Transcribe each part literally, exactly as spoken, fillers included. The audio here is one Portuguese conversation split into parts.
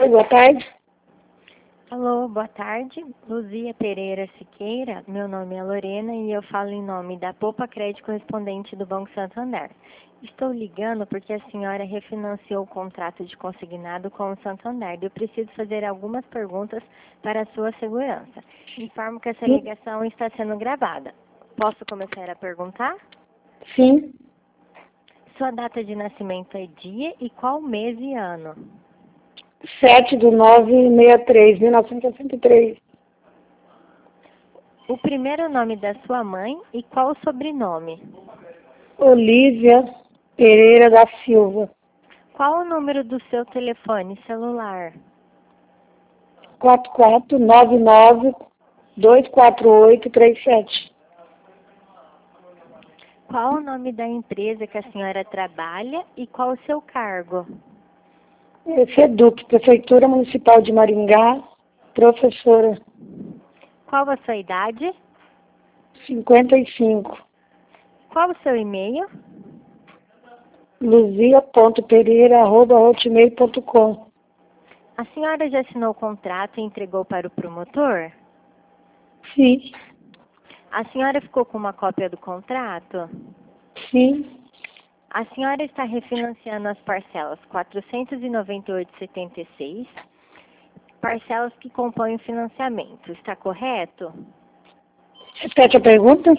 Oi, boa tarde. Alô, boa tarde. Luzia Pereira Siqueira, meu nome é Lorena e eu falo em nome da Poupa Crédito correspondente do Banco Santander. Estou ligando porque a senhora refinanciou o contrato de consignado com o Santander e eu preciso fazer algumas perguntas para a sua segurança. Informo que essa Sim. ligação está sendo gravada. Posso começar a perguntar? Sim. Sua data de nascimento é dia e qual mês e ano? sete do nove de sessenta e três, mil novecentos e sessenta e três. O primeiro nome da sua mãe e qual o sobrenome? Olívia Pereira da Silva. Qual o número do seu telefone celular? quatro quatro nove nove dois quatro oito três sete. Qual o nome da empresa que a senhora trabalha e qual o seu cargo? FEDUC, Prefeitura Municipal de Maringá, professora, Qual a sua idade? cinquenta e cinco. Qual o seu e-mail? luzia ponto pereira arroba hotmail ponto com. A senhora já assinou o contrato e entregou para o promotor? Sim. A senhora ficou com uma cópia do contrato? Sim. A senhora está refinanciando as parcelas quatrocentos e noventa e oito vírgula setenta e seis, parcelas que compõem o financiamento, está correto? Repete a pergunta?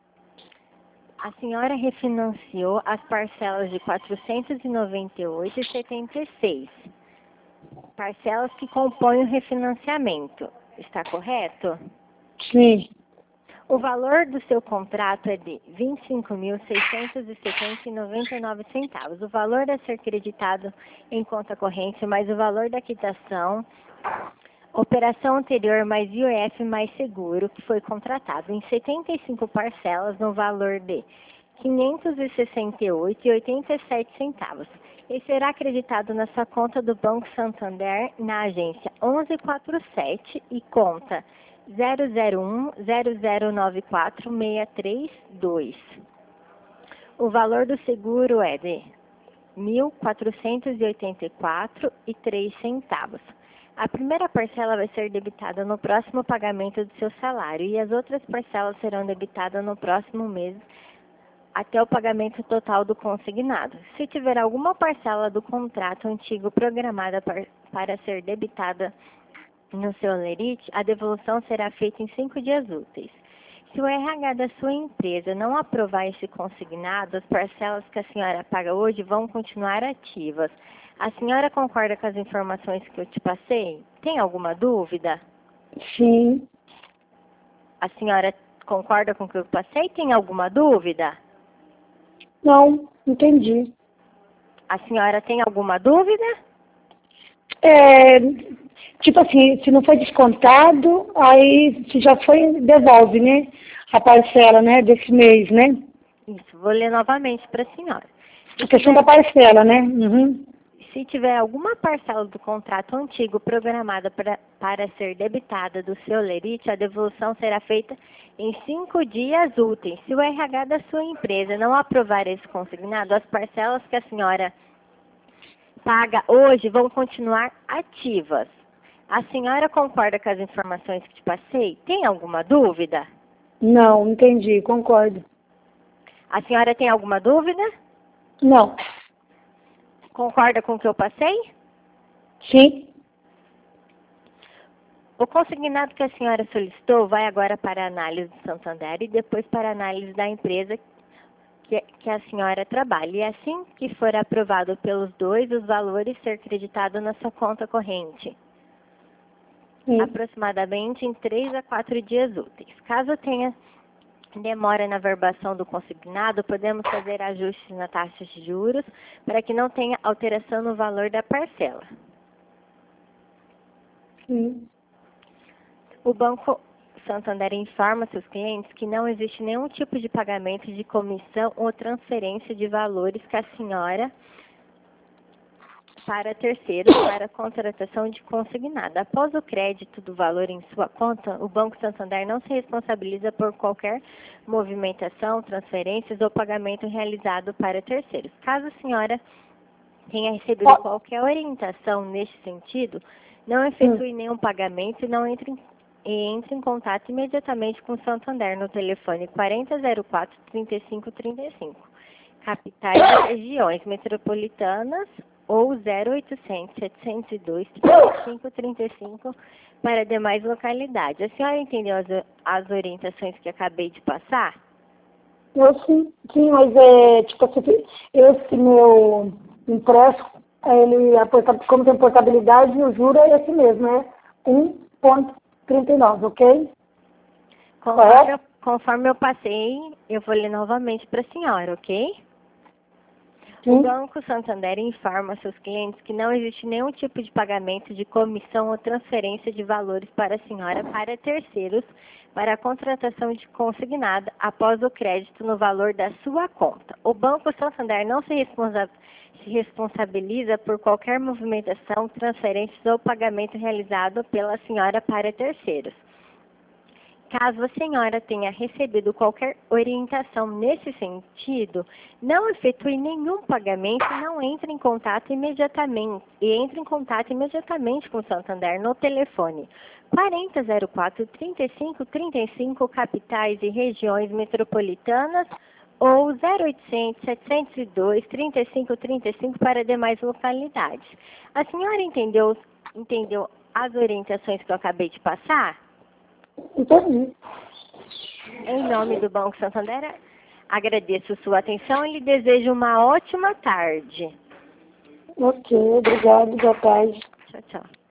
A senhora refinanciou as parcelas de quatrocentos e noventa e oito vírgula setenta e seis, parcelas que compõem o refinanciamento, está correto? Sim. O valor do seu contrato é de vinte e cinco mil seiscentos e setenta reais e noventa e nove centavos. O valor a ser creditado em conta corrente mais o valor da quitação, operação anterior mais I O F mais seguro que foi contratado em setenta e cinco parcelas no valor de quinhentos e sessenta e oito reais e oitenta e sete centavos. E será acreditado na sua conta do Banco Santander na agência onze quarenta e sete e conta zero zero um zero zero nove quatro seis três dois. O valor do seguro é de mil quatrocentos e oitenta e quatro reais e três centavos. A primeira parcela vai ser debitada no próximo pagamento do seu salário e as outras parcelas serão debitadas no próximo mês até o pagamento total do consignado. Se tiver alguma parcela do contrato antigo programada par- para ser debitada no seu lerite, a devolução será feita em cinco dias úteis. Se o R H da sua empresa não aprovar esse consignado, as parcelas que a senhora paga hoje vão continuar ativas. A senhora concorda com as informações que eu te passei? Tem alguma dúvida? Sim. A senhora concorda com o que eu passei? Tem alguma dúvida? Não, entendi. A senhora tem alguma dúvida? É, tipo assim, se não foi descontado, aí se já foi, devolve, né? A parcela, né, desse mês, né? Isso, vou ler novamente para a senhora. A questão da parcela, né? Uhum. Se tiver alguma parcela do contrato antigo programada pra, para ser debitada do seu lerite, a devolução será feita em cinco dias úteis. Se o R H da sua empresa não aprovar esse consignado, as parcelas que a senhora paga hoje vão continuar ativas. A senhora concorda com as informações que te passei? Tem alguma dúvida? Não, entendi, concordo. A senhora tem alguma dúvida? Não. Concorda com o que eu passei? Sim. O consignado que a senhora solicitou vai agora para a análise do Santander e depois para a análise da empresa que, que a senhora trabalha. E assim que for aprovado pelos dois, os valores ser creditados na sua conta corrente. Sim. Aproximadamente em três a quatro dias úteis. Caso tenha demora na verbação do consignado, podemos fazer ajustes na taxa de juros para que não tenha alteração no valor da parcela. Sim. O Banco Santander informa seus clientes que não existe nenhum tipo de pagamento de comissão ou transferência de valores que a senhora para terceiros para a contratação de consignado. Após o crédito do valor em sua conta, o Banco Santander não se responsabiliza por qualquer movimentação, transferências ou pagamento realizado para terceiros. Caso a senhora tenha recebido qualquer orientação neste sentido, não efetue nenhum pagamento e não entre em, e entre em contato imediatamente com o Santander no telefone quarenta zero quatro, trinta e cinco trinta e cinco, capitais e regiões metropolitanas, ou zero oitocentos, setecentos e dois, trinta e cinco trinta e cinco para demais localidades. A senhora entendeu as, as orientações que acabei de passar? Eu sim, sim, mas é, tipo, assim, esse meu impresso, ele, a porta- como tem portabilidade, o juro é esse mesmo, é um vírgula trinta e nove, ok? Conforme eu, conforme eu passei, eu vou ler novamente para a senhora, ok? O Banco Santander informa seus clientes que não existe nenhum tipo de pagamento de comissão ou transferência de valores para a senhora para terceiros para a contratação de consignada após o crédito no valor da sua conta. O Banco Santander não se, responsa se responsabiliza por qualquer movimentação, transferência ou pagamento realizado pela senhora para terceiros. Caso a senhora tenha recebido qualquer orientação nesse sentido, não efetue nenhum pagamento e não entre em contato imediatamente e entre em contato imediatamente com o Santander no telefone quarenta zero quatro, trinta e cinco trinta e cinco, capitais e regiões metropolitanas, ou zero oitocentos, setecentos e dois, trinta e cinco trinta e cinco para demais localidades. A senhora entendeu, entendeu as orientações que eu acabei de passar? Entendi. Em nome do Banco Santander, agradeço sua atenção e lhe desejo uma ótima tarde. Ok, obrigado, boa tarde. Tchau, tchau.